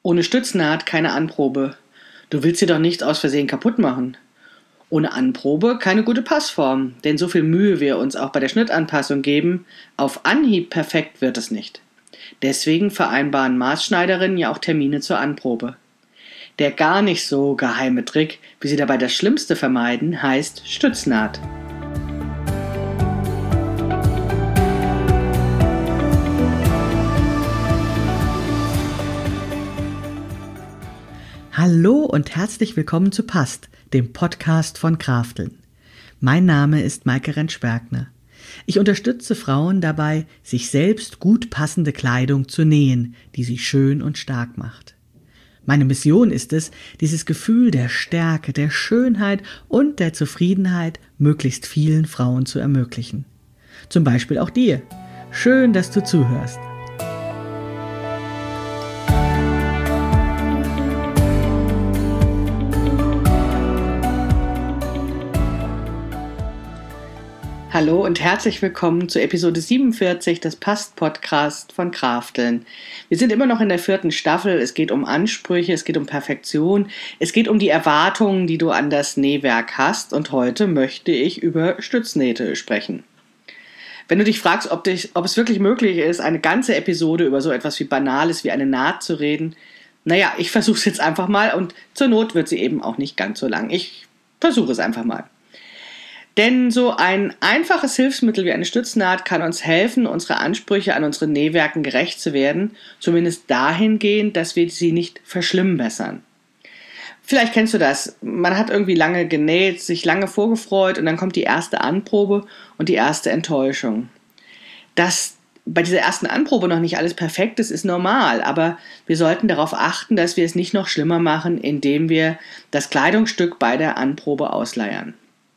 Ohne Stütznaht keine Anprobe. Du willst sie doch nicht aus Versehen kaputt machen. Ohne Anprobe keine gute Passform, denn so viel Mühe wir uns auch bei der Schnittanpassung geben, auf Anhieb perfekt wird es nicht. Deswegen vereinbaren Maßschneiderinnen ja auch Termine zur Anprobe. Der gar nicht so geheime Trick, wie sie dabei das Schlimmste vermeiden, heißt Stütznaht. Hallo und herzlich willkommen zu Passt, dem Podcast von Krafteln. Mein Name ist Maike Rentsch-Bergner. Ich unterstütze Frauen dabei, sich selbst gut passende Kleidung zu nähen, die sie schön und stark macht. Meine Mission ist es, dieses Gefühl der Stärke, der Schönheit und der Zufriedenheit möglichst vielen Frauen zu ermöglichen. Zum Beispiel auch dir. Schön, dass du zuhörst. Hallo und herzlich willkommen zu Episode 47 des Passt-Podcast von Krafteln. Wir sind immer noch in der 4. Staffel. Es geht um Ansprüche, es geht um Perfektion, es geht um die Erwartungen, die du an das Nähwerk hast. Und heute möchte ich über Stütznähte sprechen. Wenn du dich fragst, ob es wirklich möglich ist, eine ganze Episode über so etwas wie Banales wie eine Naht zu reden, naja, ich versuche es jetzt einfach mal und zur Not wird sie eben auch nicht ganz so lang. Ich versuche es einfach mal. Denn so ein einfaches Hilfsmittel wie eine Stütznaht kann uns helfen, unsere Ansprüche an unsere Nähwerken gerecht zu werden, zumindest dahingehend, dass wir sie nicht verschlimmbessern. Vielleicht kennst du das. Man hat irgendwie lange genäht, sich lange vorgefreut und dann kommt die erste Anprobe und die erste Enttäuschung. Dass bei dieser ersten Anprobe noch nicht alles perfekt ist, ist normal, aber wir sollten darauf achten, dass wir es nicht noch schlimmer machen, indem wir das Kleidungsstück bei der Anprobe ausleiern.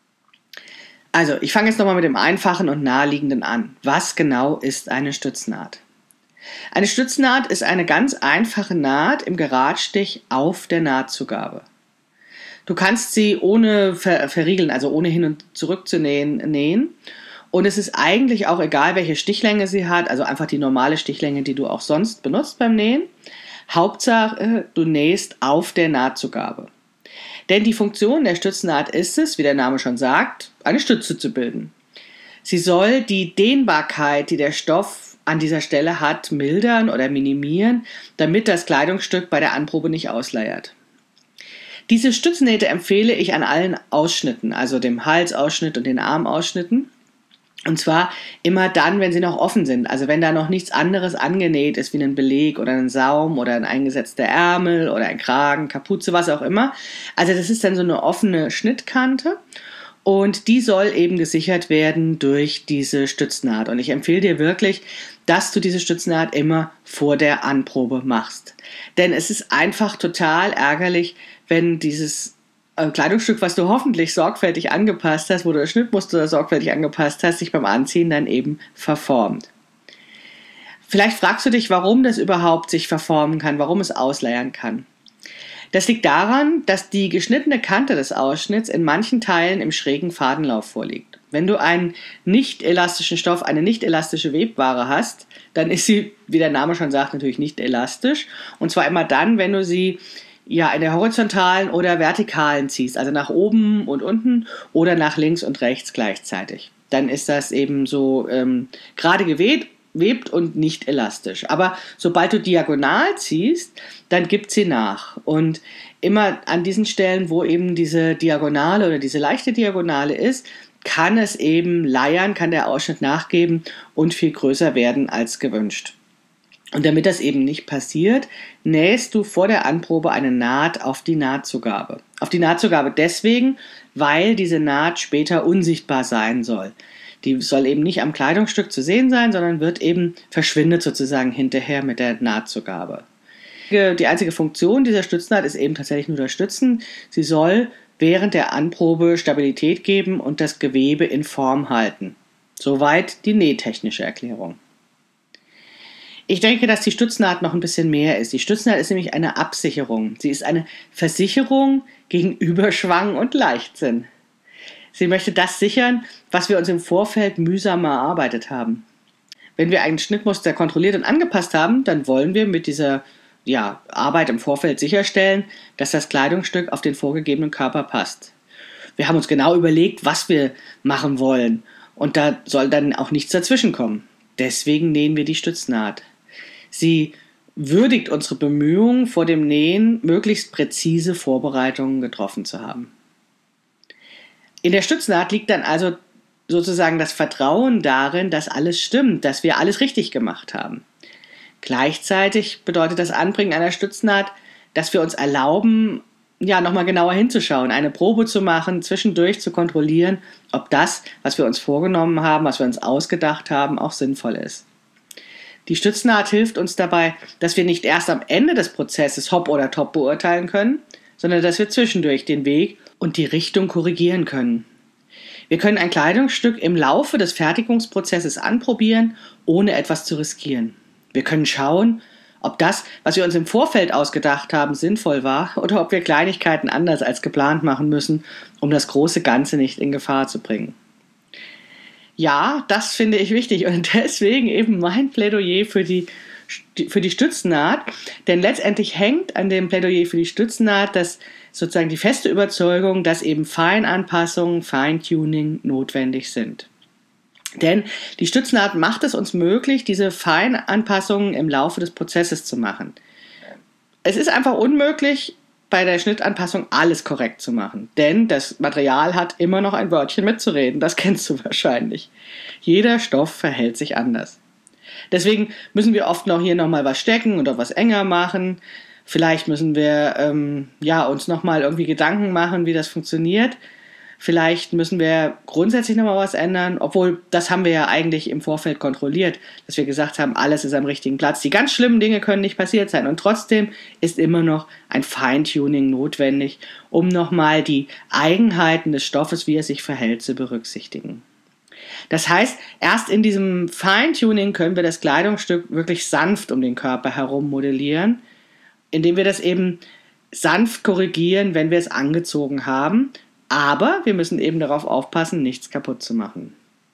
Also, ich fange jetzt nochmal mit dem Einfachen und Naheliegenden an. Was genau ist eine Stütznaht? Eine Stütznaht ist eine ganz einfache Naht im Geradstich auf der Nahtzugabe. Du kannst sie ohne verriegeln, also ohne hin und zurück zu nähen. Und es ist eigentlich auch egal, welche Stichlänge sie hat, also einfach die normale Stichlänge, die du auch sonst benutzt beim Nähen. Hauptsache, du nähst auf der Nahtzugabe. Denn die Funktion der Stütznaht ist es, wie der Name schon sagt, eine Stütze zu bilden. Sie soll die Dehnbarkeit, die der Stoff an dieser Stelle hat, mildern oder minimieren, damit das Kleidungsstück bei der Anprobe nicht ausleiert. Diese Stütznähte empfehle ich an allen Ausschnitten, also dem Halsausschnitt und den Armausschnitten. Und zwar immer dann, wenn sie noch offen sind, also wenn da noch nichts anderes angenäht ist, wie ein Beleg oder ein Saum oder ein eingesetzter Ärmel oder ein Kragen, Kapuze, was auch immer. Also das ist dann so eine offene Schnittkante und die soll eben gesichert werden durch diese Stütznaht. Und ich empfehle dir wirklich, dass du diese Stütznaht immer vor der Anprobe machst. Denn es ist einfach total ärgerlich, wenn dieses Kleidungsstück, was du hoffentlich sorgfältig angepasst hast, wo du das Schnittmuster sorgfältig angepasst hast, sich beim Anziehen dann eben verformt. Vielleicht fragst du dich, warum das überhaupt sich verformen kann, warum es ausleiern kann. Das liegt daran, dass die geschnittene Kante des Ausschnitts in manchen Teilen im schrägen Fadenlauf vorliegt. Wenn du einen nicht elastischen Stoff, eine nicht elastische Webware hast, dann ist sie, wie der Name schon sagt, natürlich nicht elastisch. Und zwar immer dann, wenn du sie in der horizontalen oder vertikalen ziehst, also nach oben und unten oder nach links und rechts gleichzeitig. Dann ist das eben so gerade gewebt und nicht elastisch. Aber sobald du diagonal ziehst, dann gibt sie nach. Und immer an diesen Stellen, wo eben diese Diagonale oder diese leichte Diagonale ist, kann es eben leiern, kann der Ausschnitt nachgeben und viel größer werden als gewünscht. Und damit das eben nicht passiert, nähst du vor der Anprobe eine Naht auf die Nahtzugabe. Auf die Nahtzugabe deswegen, weil diese Naht später unsichtbar sein soll. Die soll eben nicht am Kleidungsstück zu sehen sein, sondern verschwindet sozusagen hinterher mit der Nahtzugabe. Die einzige Funktion dieser Stütznaht ist eben tatsächlich nur das Stützen. Sie soll während der Anprobe Stabilität geben und das Gewebe in Form halten. Soweit die nähtechnische Erklärung. Ich denke, dass die Stütznaht noch ein bisschen mehr ist. Die Stütznaht ist nämlich eine Absicherung. Sie ist eine Versicherung gegen Überschwang und Leichtsinn. Sie möchte das sichern, was wir uns im Vorfeld mühsam erarbeitet haben. Wenn wir ein Schnittmuster kontrolliert und angepasst haben, dann wollen wir mit dieser Arbeit im Vorfeld sicherstellen, dass das Kleidungsstück auf den vorgegebenen Körper passt. Wir haben uns genau überlegt, was wir machen wollen und da soll dann auch nichts dazwischenkommen. Deswegen nähen wir die Stütznaht. Sie würdigt unsere Bemühungen, vor dem Nähen möglichst präzise Vorbereitungen getroffen zu haben. In der Stütznaht liegt dann also sozusagen das Vertrauen darin, dass alles stimmt, dass wir alles richtig gemacht haben. Gleichzeitig bedeutet das Anbringen einer Stütznaht, dass wir uns erlauben, nochmal genauer hinzuschauen, eine Probe zu machen, zwischendurch zu kontrollieren, ob das, was wir uns vorgenommen haben, was wir uns ausgedacht haben, auch sinnvoll ist. Die Stütznaht hilft uns dabei, dass wir nicht erst am Ende des Prozesses hopp oder top beurteilen können, sondern dass wir zwischendurch den Weg und die Richtung korrigieren können. Wir können ein Kleidungsstück im Laufe des Fertigungsprozesses anprobieren, ohne etwas zu riskieren. Wir können schauen, ob das, was wir uns im Vorfeld ausgedacht haben, sinnvoll war oder ob wir Kleinigkeiten anders als geplant machen müssen, um das große Ganze nicht in Gefahr zu bringen. Ja, das finde ich wichtig und deswegen eben mein Plädoyer für die Stütznaht, denn letztendlich hängt an dem Plädoyer für die Stütznaht sozusagen die feste Überzeugung, dass eben Feinanpassungen, Feintuning notwendig sind. Denn die Stütznaht macht es uns möglich, diese Feinanpassungen im Laufe des Prozesses zu machen. Es ist einfach unmöglich, bei der Schnittanpassung alles korrekt zu machen, denn das Material hat immer noch ein Wörtchen mitzureden, das kennst du wahrscheinlich. Jeder Stoff verhält sich anders. Deswegen müssen wir oft hier nochmal was stecken oder was enger machen. Vielleicht müssen wir uns nochmal irgendwie Gedanken machen, wie das funktioniert. Vielleicht müssen wir grundsätzlich nochmal was ändern, obwohl das haben wir ja eigentlich im Vorfeld kontrolliert, dass wir gesagt haben, alles ist am richtigen Platz. Die ganz schlimmen Dinge können nicht passiert sein und trotzdem ist immer noch ein Feintuning notwendig, um nochmal die Eigenheiten des Stoffes, wie er sich verhält, zu berücksichtigen. Das heißt, erst in diesem Feintuning können wir das Kleidungsstück wirklich sanft um den Körper herum modellieren, indem wir das eben sanft korrigieren, wenn wir es angezogen haben. Aber wir müssen eben darauf aufpassen, nichts kaputt zu machen.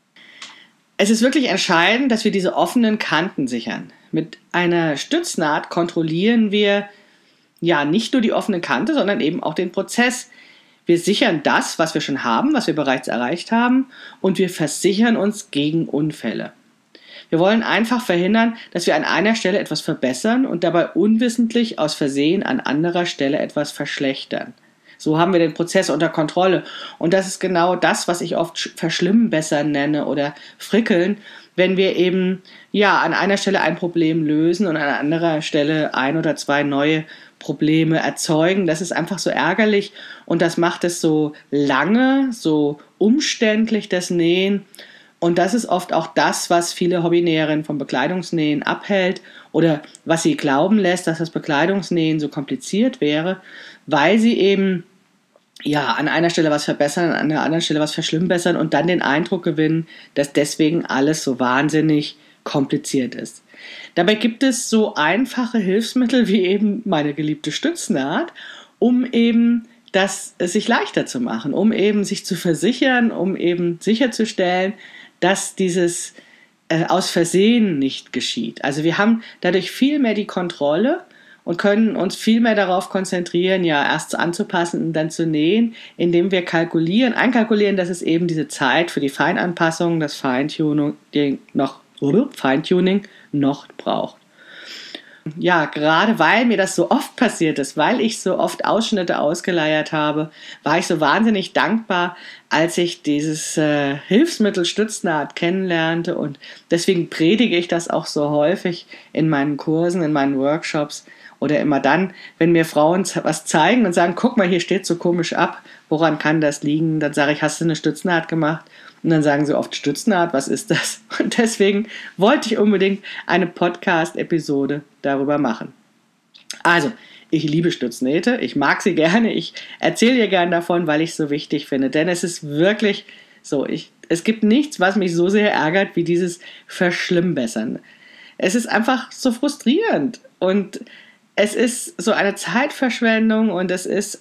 Es ist wirklich entscheidend, dass wir diese offenen Kanten sichern. Mit einer Stütznaht kontrollieren wir nicht nur die offene Kante, sondern eben auch den Prozess. Wir sichern das, was wir schon haben, was wir bereits erreicht haben, und wir versichern uns gegen Unfälle. Wir wollen einfach verhindern, dass wir an einer Stelle etwas verbessern und dabei unwissentlich aus Versehen an anderer Stelle etwas verschlechtern. So haben wir den Prozess unter Kontrolle. Und das ist genau das, was ich oft verschlimmbessern nenne oder frickeln, wenn wir eben an einer Stelle ein Problem lösen und an anderer Stelle ein oder zwei neue Probleme erzeugen. Das ist einfach so ärgerlich und das macht es so lange, so umständlich, das Nähen. Und das ist oft auch das, was viele Hobbynäherinnen vom Bekleidungsnähen abhält oder was sie glauben lässt, dass das Bekleidungsnähen so kompliziert wäre, weil sie eben an einer Stelle was verbessern, an einer anderen Stelle was verschlimmbessern und dann den Eindruck gewinnen, dass deswegen alles so wahnsinnig kompliziert ist. Dabei gibt es so einfache Hilfsmittel wie eben meine geliebte Stütznaht, um eben das sich leichter zu machen, um eben sich zu versichern, um eben sicherzustellen, dass dieses aus Versehen nicht geschieht. Also wir haben dadurch viel mehr die Kontrolle und können uns viel mehr darauf konzentrieren, erst anzupassen und dann zu nähen, indem wir einkalkulieren, dass es eben diese Zeit für die Feinanpassung, das Feintuning noch braucht. Ja, gerade weil mir das so oft passiert ist, weil ich so oft Ausschnitte ausgeleiert habe, war ich so wahnsinnig dankbar, als ich dieses Hilfsmittel Stütznaht kennenlernte und deswegen predige ich das auch so häufig in meinen Kursen, in meinen Workshops oder immer dann, wenn mir Frauen was zeigen und sagen, guck mal, hier steht so komisch ab, woran kann das liegen? Dann sage ich, hast du eine Stütznaht gemacht? Und dann sagen sie oft, Stütznaht, was ist das? Und deswegen wollte ich unbedingt eine Podcast-Episode darüber machen. Also, ich liebe Stütznähte, ich mag sie gerne, ich erzähle dir gerne davon, weil ich es so wichtig finde. Denn es ist wirklich so, es gibt nichts, was mich so sehr ärgert, wie dieses Verschlimmbessern. Es ist einfach so frustrierend und es ist so eine Zeitverschwendung und es ist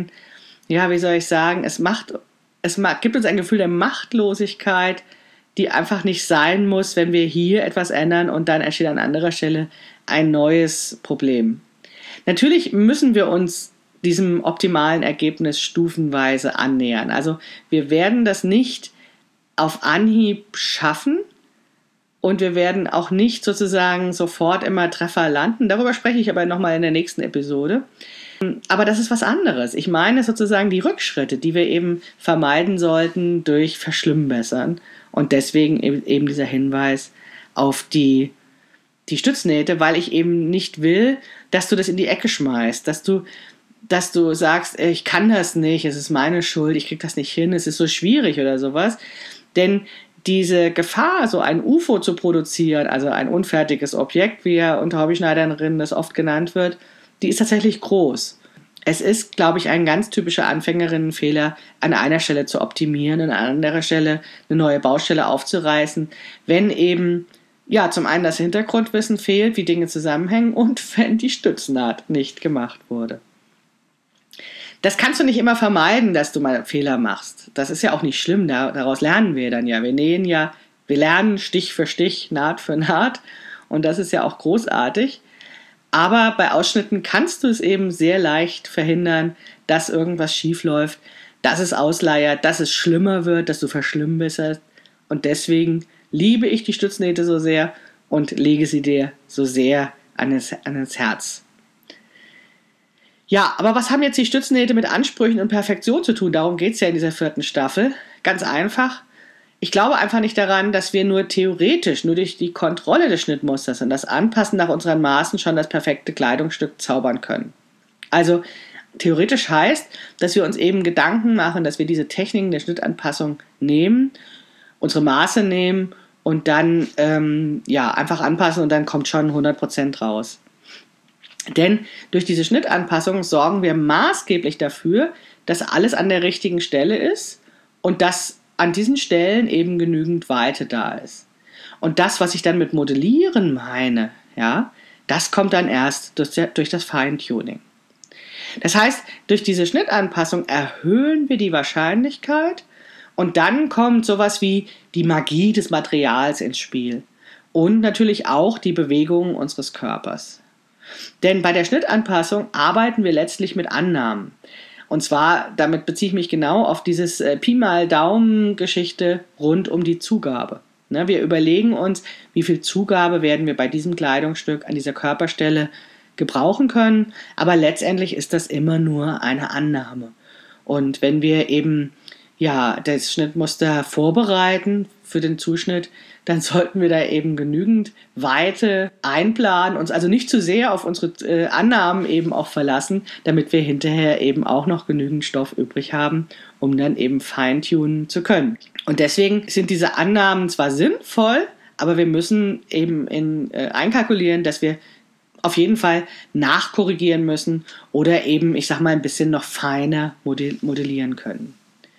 es gibt uns ein Gefühl der Machtlosigkeit, die einfach nicht sein muss, wenn wir hier etwas ändern und dann entsteht an anderer Stelle ein neues Problem. Natürlich müssen wir uns diesem optimalen Ergebnis stufenweise annähern. Also wir werden das nicht auf Anhieb schaffen und wir werden auch nicht sozusagen sofort immer Treffer landen. Darüber spreche ich aber nochmal in der nächsten Episode. Aber das ist was anderes. Ich meine sozusagen die Rückschritte, die wir eben vermeiden sollten durch Verschlimmbessern. Und deswegen eben dieser Hinweis auf die Stütznähte, weil ich eben nicht will, dass du das in die Ecke schmeißt, dass du sagst, ich kann das nicht, es ist meine Schuld, ich krieg das nicht hin, es ist so schwierig oder sowas. Denn diese Gefahr, so ein UFO zu produzieren, also ein unfertiges Objekt, wie ja unter Hobbyschneiderinnen das oft genannt wird, die ist tatsächlich groß. Es ist, glaube ich, ein ganz typischer Anfängerinnenfehler, an einer Stelle zu optimieren, an einer anderen Stelle eine neue Baustelle aufzureißen, wenn eben zum einen das Hintergrundwissen fehlt, wie Dinge zusammenhängen und wenn die Stütznaht nicht gemacht wurde. Das kannst du nicht immer vermeiden, dass du mal Fehler machst. Das ist ja auch nicht schlimm, daraus lernen wir dann ja. Wir lernen Stich für Stich, Naht für Naht und das ist ja auch großartig. Aber bei Ausschnitten kannst du es eben sehr leicht verhindern, dass irgendwas schief läuft, dass es ausleiert, dass es schlimmer wird, dass du verschlimmbesserst. Und deswegen liebe ich die Stütznähte so sehr und lege sie dir so sehr ans Herz. Ja, aber was haben jetzt die Stütznähte mit Ansprüchen und Perfektion zu tun? Darum geht es ja in dieser 4. Staffel. Ganz einfach. Ich glaube einfach nicht daran, dass wir nur theoretisch, nur durch die Kontrolle des Schnittmusters und das Anpassen nach unseren Maßen schon das perfekte Kleidungsstück zaubern können. Also theoretisch heißt, dass wir uns eben Gedanken machen, dass wir diese Techniken der Schnittanpassung nehmen, unsere Maße nehmen und dann einfach anpassen und dann kommt schon 100% raus. Denn durch diese Schnittanpassung sorgen wir maßgeblich dafür, dass alles an der richtigen Stelle ist und dass an diesen Stellen eben genügend Weite da ist. Und das, was ich dann mit Modellieren meine, das kommt dann erst durch das Feintuning. Das heißt, durch diese Schnittanpassung erhöhen wir die Wahrscheinlichkeit und dann kommt sowas wie die Magie des Materials ins Spiel und natürlich auch die Bewegungen unseres Körpers. Denn bei der Schnittanpassung arbeiten wir letztlich mit Annahmen. Und zwar, damit beziehe ich mich genau auf dieses Pi mal Daumen-Geschichte rund um die Zugabe. Wir überlegen uns, wie viel Zugabe werden wir bei diesem Kleidungsstück an dieser Körperstelle gebrauchen können, aber letztendlich ist das immer nur eine Annahme. Und wenn wir eben das Schnittmuster vorbereiten für den Zuschnitt, dann sollten wir da eben genügend Weite einplanen, uns also nicht zu sehr auf unsere Annahmen eben auch verlassen, damit wir hinterher eben auch noch genügend Stoff übrig haben, um dann eben feintunen zu können. Und deswegen sind diese Annahmen zwar sinnvoll, aber wir müssen eben einkalkulieren, dass wir auf jeden Fall nachkorrigieren müssen oder eben, ein bisschen noch feiner modellieren können.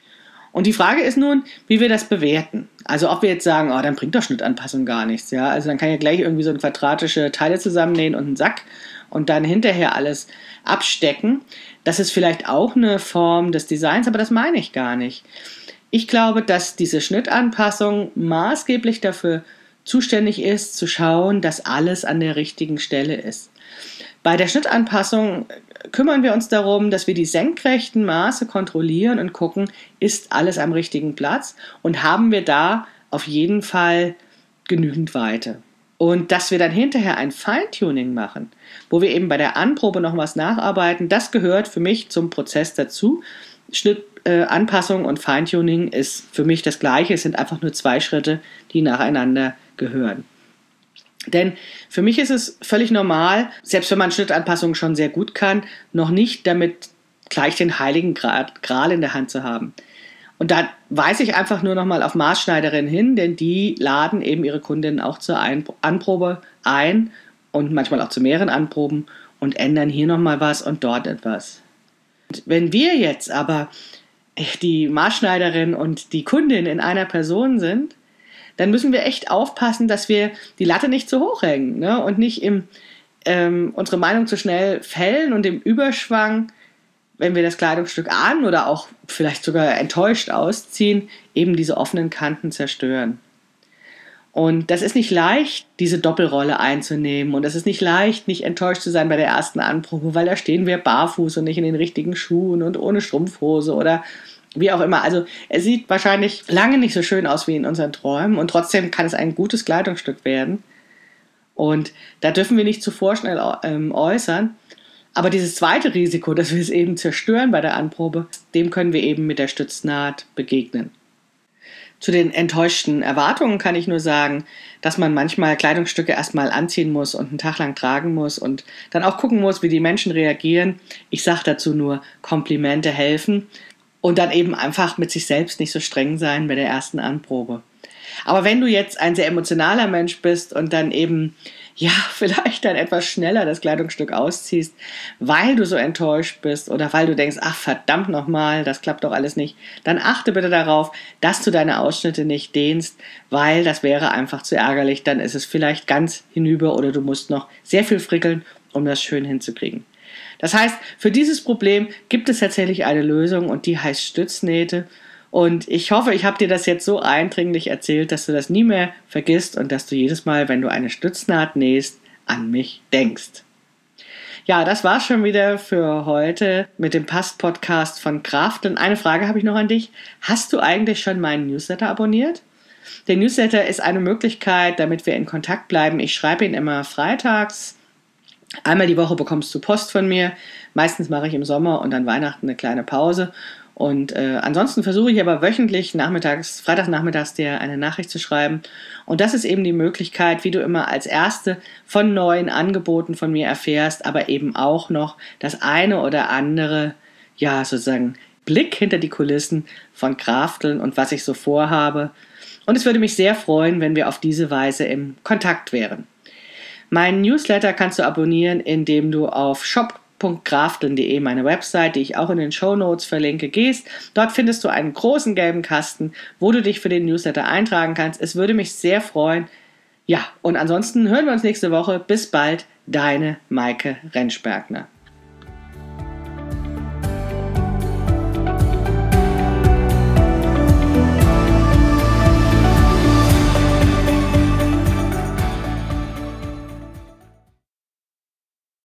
Und die Frage ist nun, wie wir das bewerten. Also ob wir jetzt sagen, dann bringt doch Schnittanpassung gar nichts. Ja? Also dann kann ich ja gleich irgendwie so quadratische Teile zusammennähen und einen Sack und dann hinterher alles abstecken. Das ist vielleicht auch eine Form des Designs, aber das meine ich gar nicht. Ich glaube, dass diese Schnittanpassung maßgeblich dafür zuständig ist, zu schauen, dass alles an der richtigen Stelle ist. Bei der Schnittanpassung kümmern wir uns darum, dass wir die senkrechten Maße kontrollieren und gucken, ist alles am richtigen Platz und haben wir da auf jeden Fall genügend Weite. Und dass wir dann hinterher ein Feintuning machen, wo wir eben bei der Anprobe noch was nacharbeiten, das gehört für mich zum Prozess dazu. Anpassung und Feintuning ist für mich das Gleiche, es sind einfach nur 2 Schritte, die nacheinander gehören. Denn für mich ist es völlig normal, selbst wenn man Schnittanpassungen schon sehr gut kann, noch nicht damit gleich den heiligen Gral in der Hand zu haben. Und da weise ich einfach nur noch mal auf Maßschneiderinnen hin, denn die laden eben ihre Kundinnen auch zur Anprobe ein und manchmal auch zu mehreren Anproben und ändern hier noch mal was und dort etwas. Und wenn wir jetzt aber die Maßschneiderin und die Kundin in einer Person sind, dann müssen wir echt aufpassen, dass wir die Latte nicht zu hoch hängen, ne? Und nicht unsere Meinung zu schnell fällen und im Überschwang, wenn wir das Kleidungsstück ahnen oder auch vielleicht sogar enttäuscht ausziehen, eben diese offenen Kanten zerstören. Und das ist nicht leicht, diese Doppelrolle einzunehmen. Und es ist nicht leicht, nicht enttäuscht zu sein bei der ersten Anprobe, weil da stehen wir barfuß und nicht in den richtigen Schuhen und ohne Strumpfhose oder wie auch immer. Also es sieht wahrscheinlich lange nicht so schön aus wie in unseren Träumen und trotzdem kann es ein gutes Kleidungsstück werden. Und da dürfen wir nicht zu vorschnell äußern. Aber dieses zweite Risiko, dass wir es eben zerstören bei der Anprobe, dem können wir eben mit der Stütznaht begegnen. Zu den enttäuschten Erwartungen kann ich nur sagen, dass man manchmal Kleidungsstücke erstmal anziehen muss und einen Tag lang tragen muss und dann auch gucken muss, wie die Menschen reagieren. Ich sage dazu nur, Komplimente helfen und dann eben einfach mit sich selbst nicht so streng sein bei der ersten Anprobe. Aber wenn du jetzt ein sehr emotionaler Mensch bist und dann eben vielleicht dann etwas schneller das Kleidungsstück ausziehst, weil du so enttäuscht bist oder weil du denkst, ach verdammt nochmal, das klappt doch alles nicht, dann achte bitte darauf, dass du deine Ausschnitte nicht dehnst, weil das wäre einfach zu ärgerlich, dann ist es vielleicht ganz hinüber oder du musst noch sehr viel frickeln, um das schön hinzukriegen. Das heißt, für dieses Problem gibt es tatsächlich eine Lösung und die heißt Stütznähte. Und ich hoffe, ich habe dir das jetzt so eindringlich erzählt, dass du das nie mehr vergisst und dass du jedes Mal, wenn du eine Stütznaht nähst, an mich denkst. Ja, das war's schon wieder für heute mit dem Past-Podcast von Krafteln. Eine Frage habe ich noch an dich. Hast du eigentlich schon meinen Newsletter abonniert? Der Newsletter ist eine Möglichkeit, damit wir in Kontakt bleiben. Ich schreibe ihn immer freitags. Einmal die Woche bekommst du Post von mir. Meistens mache ich im Sommer und an Weihnachten eine kleine Pause. Und ansonsten versuche ich aber wöchentlich freitagnachmittags dir eine Nachricht zu schreiben. Und das ist eben die Möglichkeit, wie du immer als Erste von neuen Angeboten von mir erfährst, aber eben auch noch das eine oder andere, sozusagen Blick hinter die Kulissen von Krafteln und was ich so vorhabe. Und es würde mich sehr freuen, wenn wir auf diese Weise im Kontakt wären. Meinen Newsletter kannst du abonnieren, indem du auf shop.krafteln.de, meine Website, die ich auch in den Shownotes verlinke, gehst. Dort findest du einen großen gelben Kasten, wo du dich für den Newsletter eintragen kannst. Es würde mich sehr freuen. Ja, und ansonsten hören wir uns nächste Woche. Bis bald, deine Maike Rentschbergner.